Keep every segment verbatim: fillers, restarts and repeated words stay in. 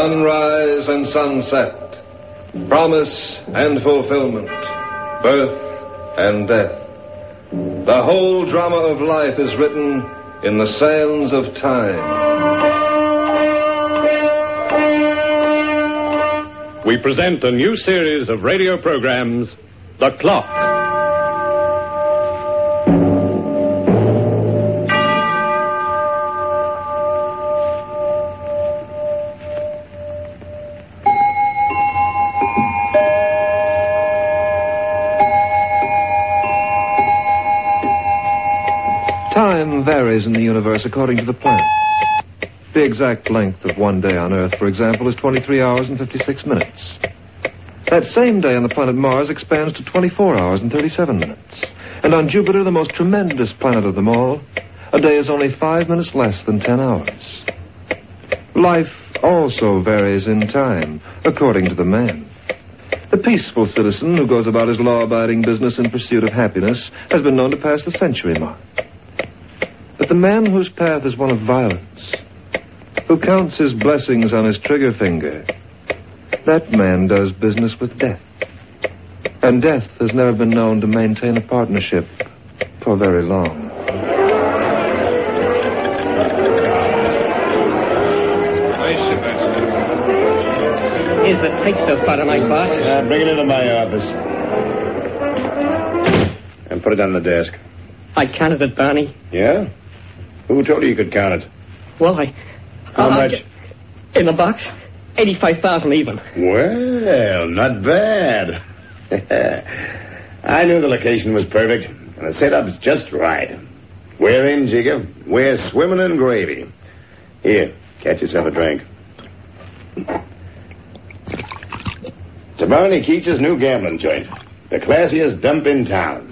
sunrise and sunset, promise and fulfillment, birth and death. The whole drama of life is written in the sands of time. We present a new series of radio programs, The Clock. Time varies in the universe according to the planets. The exact length of one day on Earth, for example, is twenty-three hours and fifty-six minutes. That same day on the planet Mars expands to twenty-four hours and thirty-seven minutes. And on Jupiter, the most tremendous planet of them all, a day is only five minutes less than ten hours. Life also varies in time, according to the man. The peaceful citizen who goes about his law-abiding business in pursuit of happiness has been known to pass the century mark. But the man whose path is one of violence, who counts his blessings on his trigger finger, that man does business with death. And death has never been known to maintain a partnership for very long. Here's the take so far tonight, boss. Uh, bring it into my office. And put it on the desk. I counted it, Barney. Yeah? Who told you you could count it? Well, I... How I'll much? Get, in the box, eighty-five thousand even. Well, not bad. I knew the location was perfect, and the setup's just right. We're in, Jigger. We're swimming in gravy. Here, catch yourself a drink. It's a Barney Keach's new gambling joint. The classiest dump in town.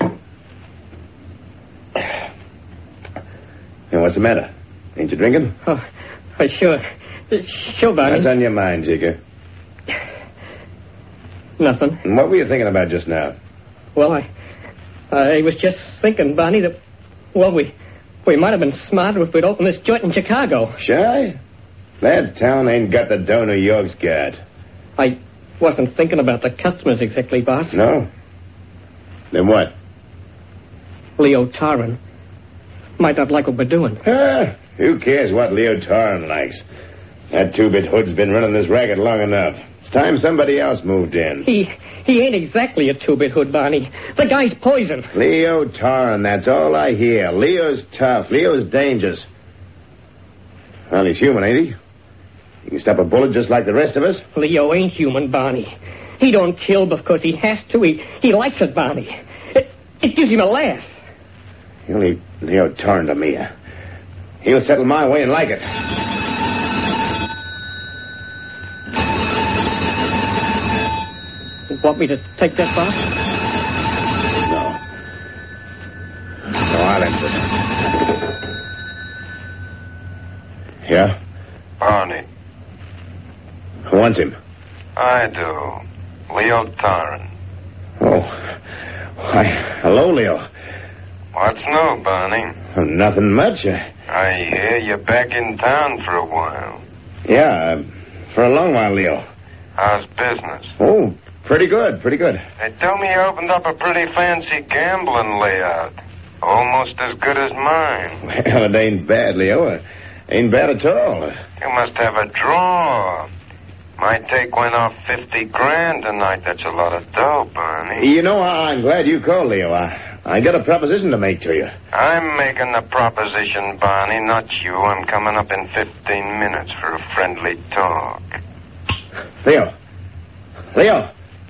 Hey, what's the matter? Ain't you drinking? Oh, oh sure. Sure, Barney. What's on your mind, Jigger? Nothing. And what were you thinking about just now? Well, I... I was just thinking, Barney, that... Well, we... We might have been smarter if we'd opened this joint in Chicago. Shy? That town ain't got the dough New York's got. I wasn't thinking about the customers exactly, boss. No? Then what? Leo Tarrin might not like what we're doing. Ah, who cares what Leo Tarrin likes? That two-bit hood's been running this racket long enough. It's time somebody else moved in. He he ain't exactly a two-bit hood, Barney. The guy's poison. Leo Tarrin, that's all I hear. Leo's tough. Leo's dangerous. Well, he's human, ain't he? He can stop a bullet just like the rest of us. Leo ain't human, Barney. He don't kill because he has to. He, he likes it, Barney. It, it gives him a laugh. He'll leave Leo Tarrin to me. He'll settle my way and like it. Want me to take that box? No. No, I'll answer it. Yeah? Barney. Who wants him? I do. Leo Tarrin. Oh. Why, hello, Leo. What's new, Barney? Oh, nothing much. Uh, I hear you're back in town for a while. yeah, uh, for a long while, Leo. How's business? Oh, pretty good, pretty good. They tell me you opened up a pretty fancy gambling layout. Almost as good as mine. Well, it ain't bad, Leo. It ain't bad at all. You must have a draw. My take went off fifty grand tonight. That's a lot of dough, Barney. You know, I'm glad you called, Leo. I, I got a proposition to make to you. I'm making the proposition, Barney, not you. I'm coming up in fifteen minutes for a friendly talk. Leo. Leo.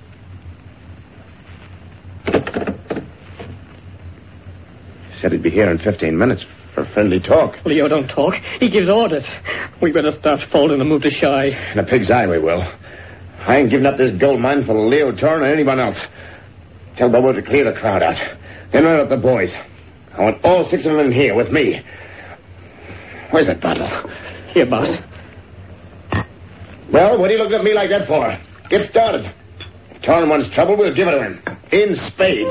Said he'd be here in fifteen minutes for friendly talk. Leo don't talk. He gives orders. We better start folding and move to Shy. In a pig's eye we will. I ain't giving up this gold mine for Leo Tarrin or anyone else. Tell Bobo to clear the crowd out. Then round up the boys. I want all six of them in here with me. Where's that bottle? Here, boss. Well, what are you looking at me like that for? Get started. If Tarrin wants trouble, we'll give it to him. In spades.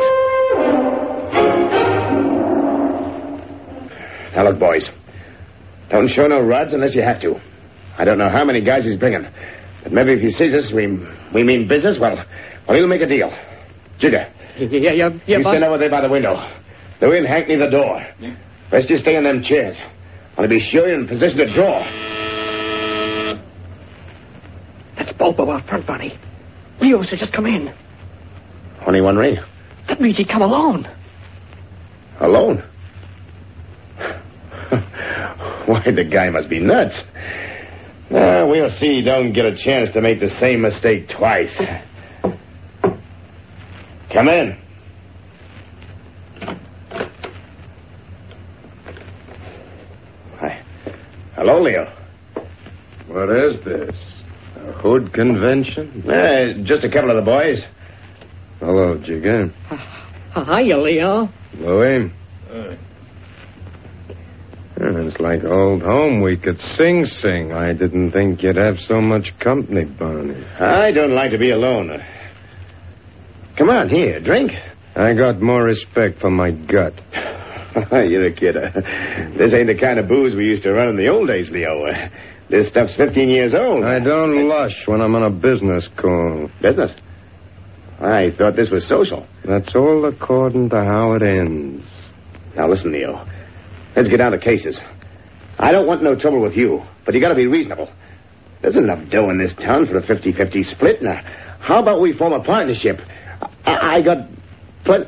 Now, look, boys. Don't show no rods unless you have to. I don't know how many guys he's bringing. But maybe if he sees us, we we mean business, well, well, he'll make a deal. Jigger. Yeah, yeah, yeah, yeah you boss. stand over there by the window. The wind Hank near the door. Yeah. Rest you stay in them chairs. I'll be sure you're in position to draw. That's Bulbo out front, Barney. Leo's has just come in. Only one ring. That means he come alone. Alone? Why, the guy must be nuts. Uh, we'll see he don't get a chance to make the same mistake twice. Come in. Hi. Hello, Leo. What is this? A hood convention? Uh, just a couple of the boys. Hello, Jigger. Uh, hiya, Leo. Louie. Uh. It's like old home week at Sing Sing. I didn't think you'd have so much company, Barney. I don't like to be alone. Come on, here, drink. I got more respect for my gut. You're a kid. Uh, this ain't the kind of booze we used to run in the old days, Leo. Uh, this stuff's fifteen years old. I don't lush when I'm on a business call. Business? I thought this was social. That's all according to how it ends. Now, listen, Leo. Let's get down to cases. I don't want no trouble with you, but you gotta be reasonable. There's enough dough in this town for a fifty-fifty split. Now, how about we form a partnership? I, I got... Plenty...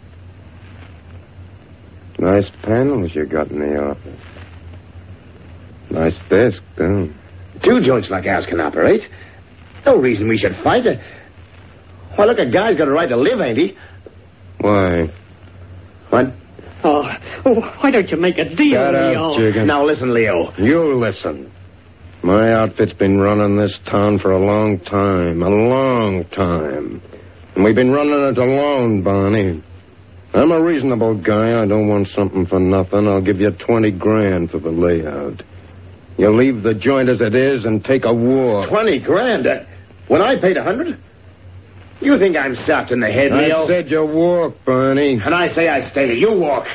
Nice panels you got in the office. Nice desk, too. Two joints like ours can operate. No reason we should fight it. Well, look, a guy's got a right to live, ain't he? Why? What? Oh, why don't you make a deal, Shut Leo? up, Jigger. Now, listen, Leo. You listen. My outfit's been running this town for a long time. A long time. And we've been running it alone, Barney. I'm a reasonable guy. I don't want something for nothing. I'll give you twenty grand for the layout. You leave the joint as it is and take a walk. Twenty grand? Uh, when I paid a hundred? You think I'm soft in the head, Leo? I said you walk, Barney. And I say I stay. You walk.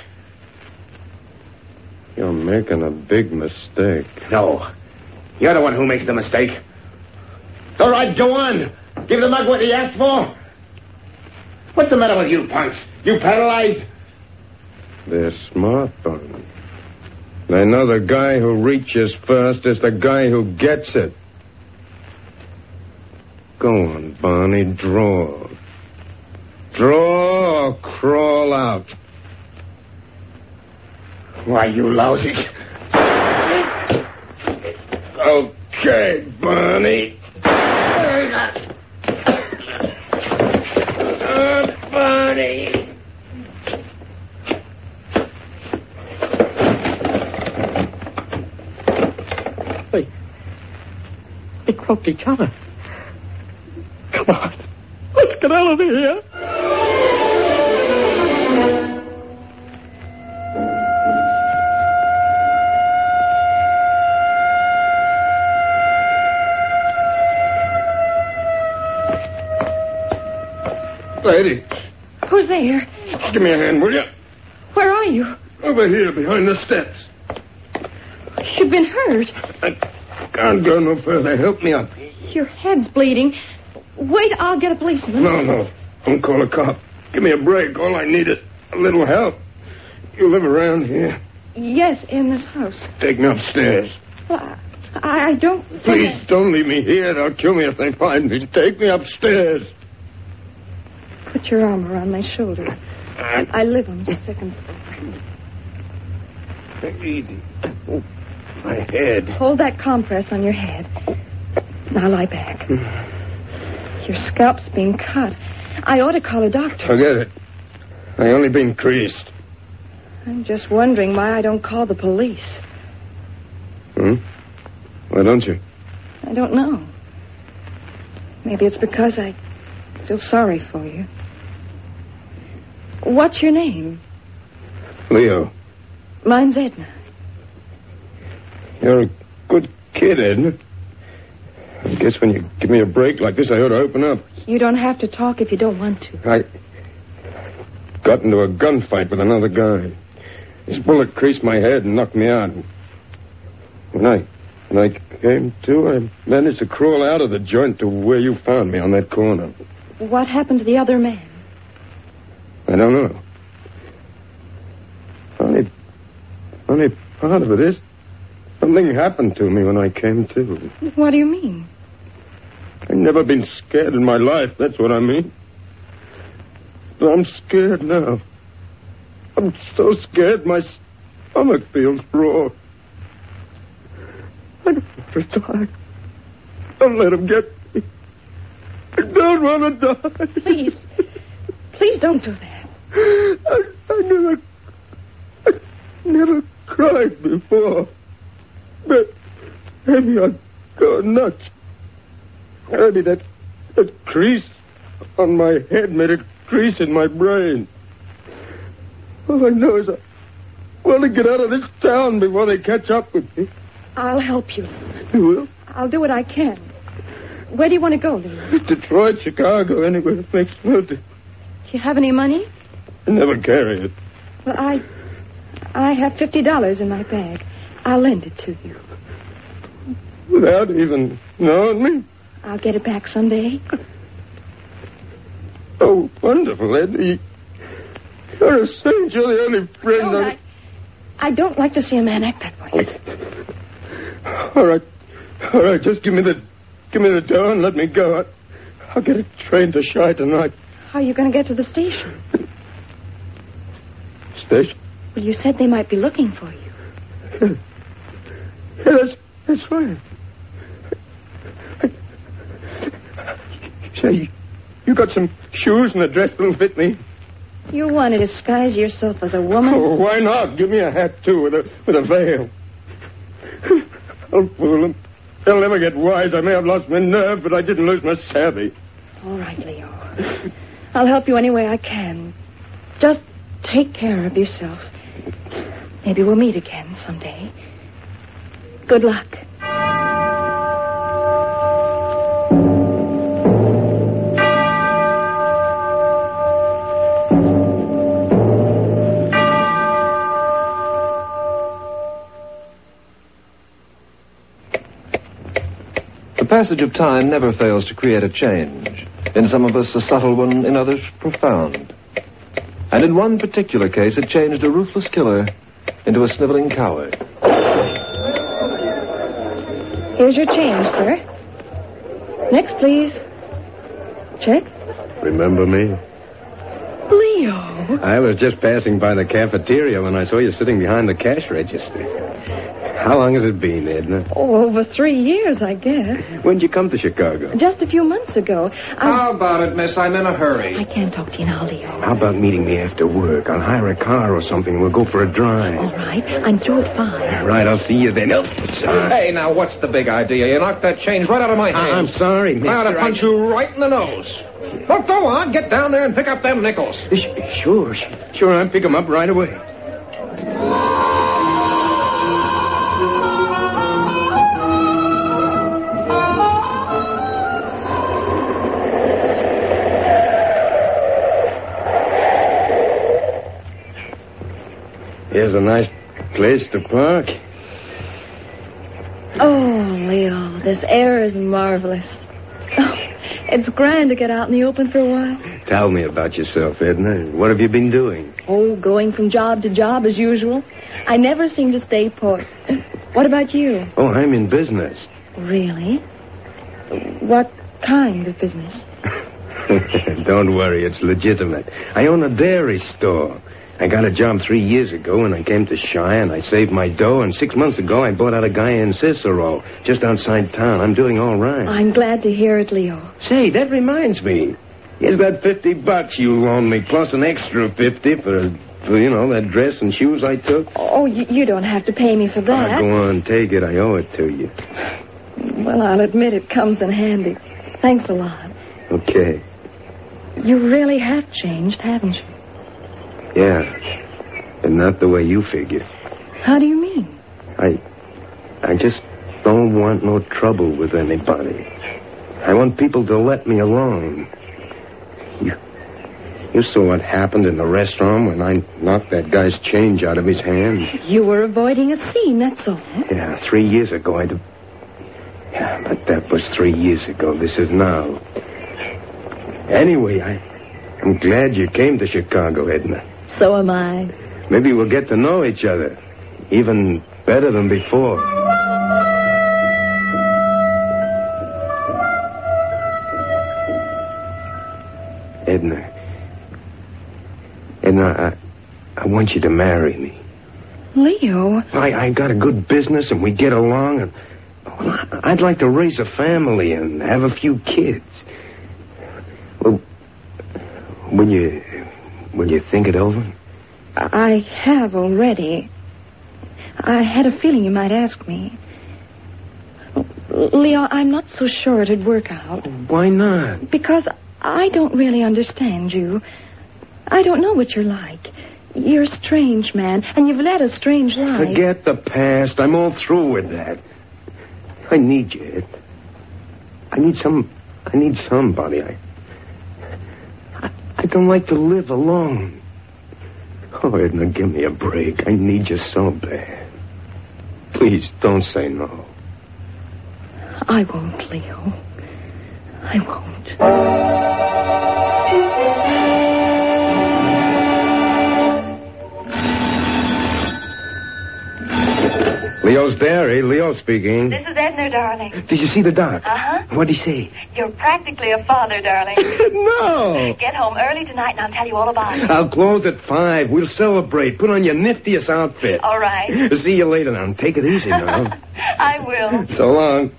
You're making a big mistake. No. You're the one who makes the mistake. All right, go on. Give the mug what he asked for. What's the matter with you, punks? You paralyzed? They're smart, Barney. They know the guy who reaches first is the guy who gets it. Go on, Barney, draw. Draw or crawl out. Why, you lousy. Okay, Barney. Uh, Barney. They, they croaked each other. Come on. Let's get out of here. Lady. Who's there? Give me a hand, will you? Where are you? Over here, behind the steps. You've been hurt. I can't go no further. Help me up. Your head's bleeding. Wait, I'll get a policeman. No, no. Don't call a cop. Give me a break. All I need is a little help. You live around here? Yes, in this house. Take me upstairs. Well, I, I don't... Please, don't leave me here. They'll kill me if they find me. Take me upstairs. Put your arm around my shoulder. I, I live on the second floor. Take it easy. Oh, my head. Hold that compress on your head. Now lie back. Your scalp's being cut. I ought to call a doctor. Forget it. I only been creased. I'm just wondering why I don't call the police. Hmm? Why don't you? I don't know. Maybe it's because I feel sorry for you. What's your name? Leo. Mine's Edna. You're a good kid, Edna. I guess when you give me a break like this, I ought to open up. You don't have to talk if you don't want to. I got into a gunfight with another guy. His bullet creased my head and knocked me out. When I When I came to, I managed to crawl out of the joint to where you found me on that corner. What happened to the other man? I don't know. Funny, funny part of it is, something happened to me when I came to. What do you mean? I've never been scared in my life, that's what I mean. But I'm scared now. I'm so scared my stomach feels raw. I don't want to die. Don't let him get me. I don't want to die. Please. Please don't do that. I, I never... I never cried before. But maybe I'm going nuts. Maybe that, that crease on my head made a crease in my brain. All I know is I want to get out of this town before they catch up with me. I'll help you. You will? I'll do what I can. Where do you want to go, Leo? Detroit, Chicago, anywhere that makes no difference. Do you have any money? I never carry it. Well, I... I have fifty dollars in my bag. I'll lend it to you. Without even knowing me? I'll get it back someday. Oh, wonderful, Eddie. You're a saint. You're the only friend No, I... I... I don't like to see a man act that way. All right. All right, just give me the... Give me the dough and let me go. I, I'll get a train to Chi tonight. How are you going to get to the station? Station? Well, you said they might be looking for you. Yeah, that's, that's right. Say, you got some shoes and a dress that'll fit me? You want to disguise yourself as a woman? Oh, why not? Give me a hat, too, with a with a veil. I'll fool them. They'll never get wise. I may have lost my nerve, but I didn't lose my savvy. All right, Leo. I'll help you any way I can. Just take care of yourself. Maybe we'll meet again someday. Good luck. The passage of time never fails to create a change. In some of us, a subtle one, in others, profound. And in one particular case, it changed a ruthless killer into a sniveling coward. Here's your change, sir. Next, please. Check. Remember me? Leo. I was just passing by the cafeteria when I saw you sitting behind the cash register. How long has it been, Edna? Oh, over three years, I guess. When'd you come to Chicago? Just a few months ago. I... How about it, miss? I'm in a hurry. I can't talk to you now, Leo. How about meeting me after work? I'll hire a car or something. We'll go for a drive. All right. I'm through at five. Right, I'll see you then. Oh, Hey, now, what's the big idea? You knocked that change right out of my hand. I'm sorry, mister. I ought to punch you right in the nose. Well, go on. Get down there and pick up them nickels. Sure, sure. I'll pick them up right away. Here's a nice place to park. Oh, Leo, this air is marvelous. Oh, it's grand to get out in the open for a while. Tell me about yourself, Edna. What have you been doing? Oh, going from job to job as usual. I never seem to stay put. What about you? Oh, I'm in business. Really? What kind of business? Don't worry, it's legitimate. I own a dairy store. I got a job three years ago, and I came to Chi, and I saved my dough, and six months ago I bought out a guy in Cicero, just outside town. I'm doing all right. I'm glad to hear it, Leo. Say, that reminds me. Here's that fifty bucks you loaned me, plus an extra fifty for, for you know, that dress and shoes I took. Oh, you, you don't have to pay me for that. Ah, go on, take it. I owe it to you. Well, I'll admit it comes in handy. Thanks a lot. Okay. You really have changed, haven't you? Yeah, and not the way you figure. How do you mean? I, I just don't want no trouble with anybody. I want people to let me alone. You, you saw what happened in the restaurant when I knocked that guy's change out of his hand. You were avoiding a scene, that's all. Yeah, three years ago I'd have Yeah, but that was three years ago. This is now. Anyway, I, I'm glad you came to Chicago, Edna. So am I. Maybe we'll get to know each other. Even better than before. Edna. Edna, I, I want you to marry me. Leo. I, I got a good business and we get along and well, I, I'd like to raise a family and have a few kids. Well, will you, will you think it over? I have already. I had a feeling you might ask me. Leo, I'm not so sure it'd work out. Why not? Because I don't really understand you. I don't know what you're like. You're a strange man, and you've led a strange life. Forget the past. I'm all through with that. I need you, Ed. I need some... I need somebody. I... I, I don't like to live alone. Oh, Edna, give me a break. I need you so bad. Please, don't say no. I won't, Leo. I won't. Leo's Dairy. Leo speaking. This is Edna, darling. Did you see the doc? Uh-huh. What'd he say? You're practically a father, darling. No. Get home early tonight and I'll tell you all about it. I'll close at five. We'll celebrate. Put on your niftiest outfit. All right. See you later now. Take it easy now. I will. So long.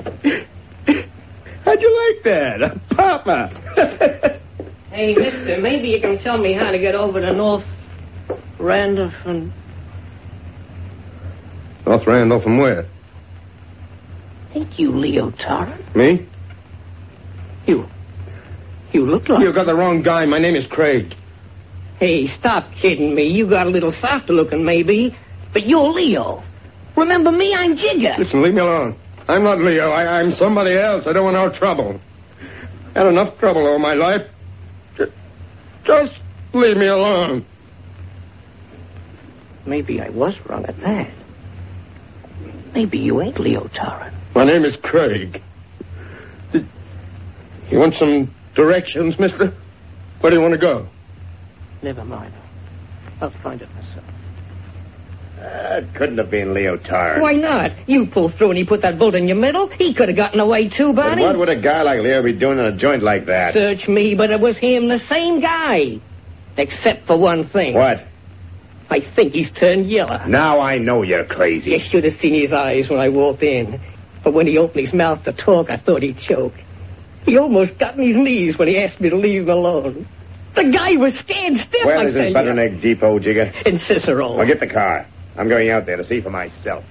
How'd you like that? Papa. Hey, mister, maybe you can tell me how to get over to North Randolph and... North Randolph from where? Ain't you Leo Tarrant? Me? You... You look like... You got the wrong guy. My name is Craig. Hey, stop kidding me. You got a little softer looking, maybe. But you're Leo. Remember me? I'm Jigger. Listen, leave me alone. I'm not Leo. I, I'm somebody else. I don't want no trouble. Had enough trouble all my life. Just, just leave me alone. Maybe I was wrong at that. Maybe you ain't Leo Tarrant. My name is Craig. You want some directions, mister? Where do you want to go? Never mind. I'll find it myself. That uh, couldn't have been Leo Tarrant. Why not? You pulled through and he put that bolt in your middle. He could have gotten away too, Barney. Then what would a guy like Leo be doing in a joint like that? Search me, but it was him, the same guy. Except for one thing. What? I think he's turned yellow. Now I know you're crazy. You should have seen his eyes when I walked in. But when he opened his mouth to talk, I thought he'd choke. He almost got on his knees when he asked me to leave him alone. The guy was scared stiff. Where I is this Butternut Egg Depot, Jigger? In Cicero. Well, get the car. I'm going out there to see for myself.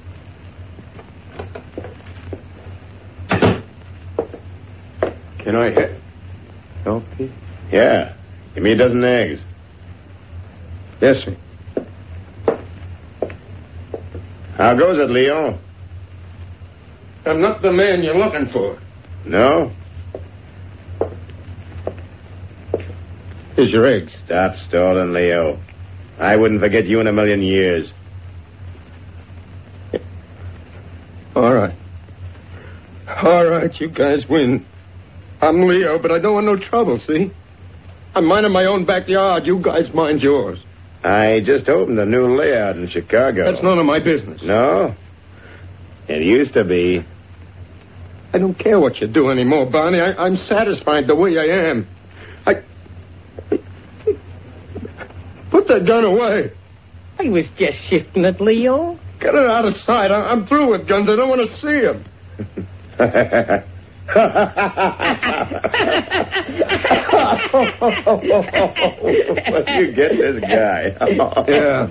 Can I hit? Help you? Yeah. Give me a dozen eggs. Yes, sir. How goes it, Leo? I'm not the man you're looking for. No? Here's your eggs. Stop stalling, Leo. I wouldn't forget you in a million years. All right. All right, you guys win. I'm Leo, but I don't want no trouble, see? I'm minding my own backyard. You guys mind yours. I just opened a new layout in Chicago. That's none of my business. No? It used to be. I don't care what you do anymore, Barney. I, I'm satisfied the way I am. I... Put that gun away. I was just shifting it, Leo. Get it out of sight. I, I'm through with guns. I don't want to see them. You get this guy. Yeah.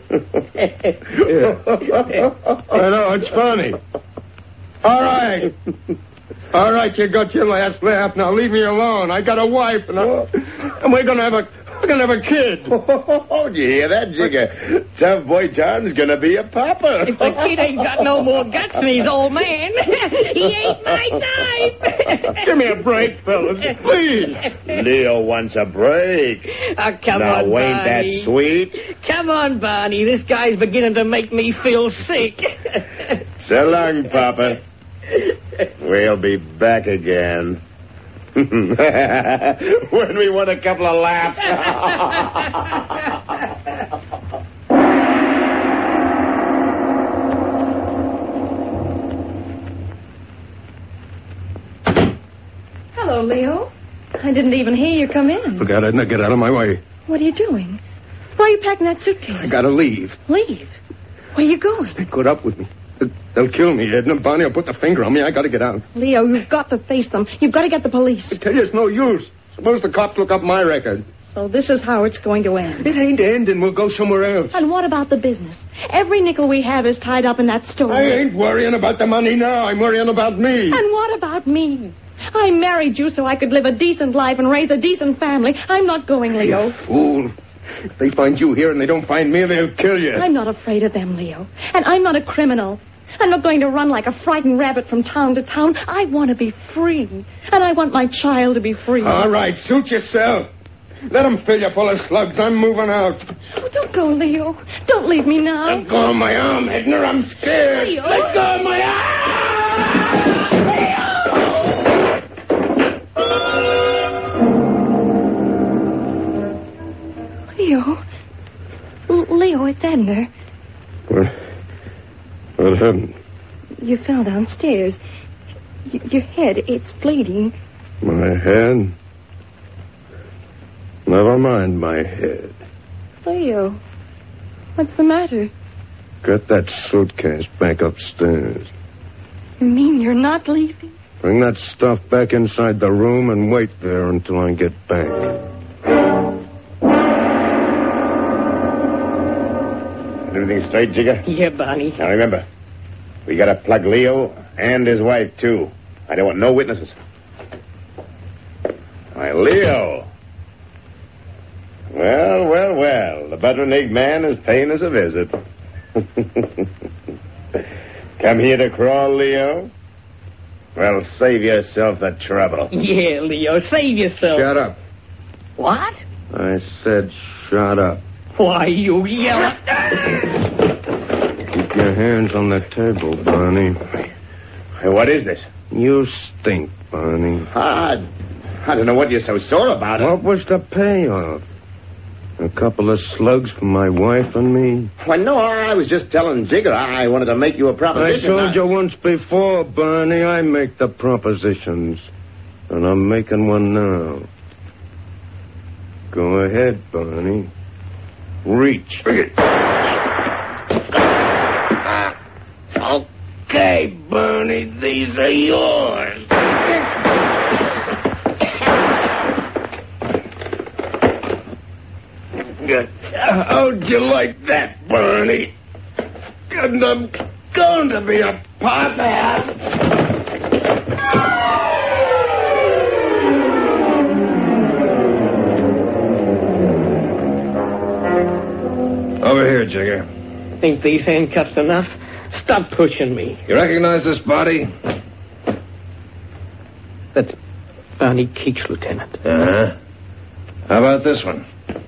Yeah. I know, it's funny. All right. All right, you got your last laugh. Now leave me alone. I got a wife, and, I, and we're going to have a... We're going to have a kid. Oh, did you hear that, Jigger? Tough boy John's going to be a papa. If the kid ain't got no more guts than his old man, he ain't my type. Give me a break, fellas. Please. Leo wants a break. Oh, come now, on, ain't Barney. that sweet? Come on, Barney. This guy's beginning to make me feel sick. So long, Papa. We'll be back again. When we want a couple of laughs. Hello, Leo. I didn't even hear you come in. Forget it. Now get out of my way. What are you doing? Why are you packing that suitcase? I gotta leave. Leave? Where are you going? Put up with me. They'll kill me, Edna. Bonnie will put the finger on me. I gotta get out. Leo, you've got to face them. You've got to get the police. I tell you, it's no use. Suppose the cops look up my record. So this is how it's going to end. It ain't ending. We'll go somewhere else. And what about the business? Every nickel we have is tied up in that store. I ain't worrying about the money now. I'm worrying about me. And what about me? I married you so I could live a decent life and raise a decent family. I'm not going, Leo. You fool. If they find you here and they don't find me, they'll kill you. I'm not afraid of them, Leo. And I'm not a criminal. I'm not going to run like a frightened rabbit from town to town. I want to be free. And I want my child to be free. All right, suit yourself. Let them fill you full of slugs. I'm moving out. Oh, don't go, Leo. Don't leave me now. Let go of my arm, Edna. I'm scared. Leo. Let go of my arm! Leo. L- Leo, it's Edna. What? What happened? You fell downstairs. Y- your head, it's bleeding. My head? Never mind my head. Leo, what's the matter? Get that suitcase back upstairs. You mean you're not leaving? Bring that stuff back inside the room and wait there until I get back. Everything straight, Jigger? Yeah, Barney. Now remember, we gotta plug Leo and his wife, too. I don't want no witnesses. Why, Leo. Well, well, well. The buttering egg man is paying us a visit. Come here to crawl, Leo? Well, save yourself the trouble. Yeah, Leo, save yourself. Shut up. What? I said shut up. Why, you yell. Keep your hands on the table, Barney. Hey, what is this? You stink, Barney. I, I don't know what you're so sore about. What was the payoff? A couple of slugs for my wife and me? Why, no, I was just telling Jigger I wanted to make you a I proposition. told you once before, Barney, I make the propositions. And I'm making one now. Go ahead, Barney. Reach. Okay, Barney, these are yours. How'd you like that, Barney? And I'm going to be a partner. Over here, Jigger. Think these handcuffs enough? Stop pushing me. You recognize this body? That's Barney Keech, Lieutenant. Uh-huh. How about this one?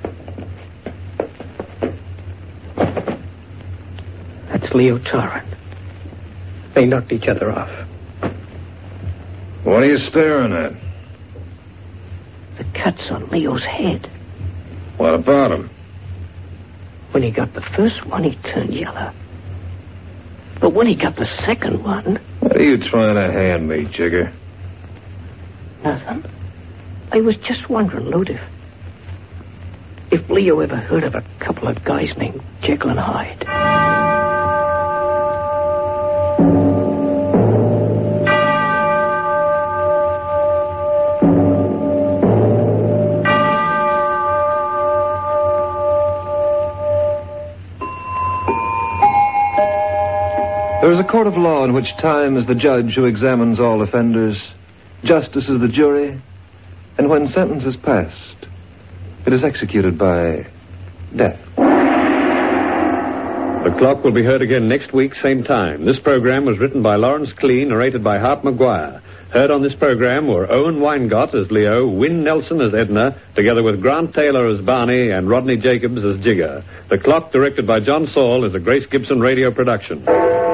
That's Leo Torrent. They knocked each other off. What are you staring at? The cuts on Leo's head. What about him? When he got the first one, he turned yellow. But when he got the second one... What are you trying to hand me, Jigger? Nothing. I was just wondering, Lute, if... if Leo ever heard of a couple of guys named Jekyll and Hyde. There is a court of law in which time is the judge who examines all offenders, justice is the jury, and when sentence is passed, it is executed by death. The Clock will be heard again next week, same time. This program was written by Lawrence Clean, narrated by Hart McGuire. Heard on this program were Owen Weingott as Leo, Wynne Nelson as Edna, together with Grant Taylor as Barney and Rodney Jacobs as Jigger. The Clock, directed by John Saul, is a Grace Gibson radio production.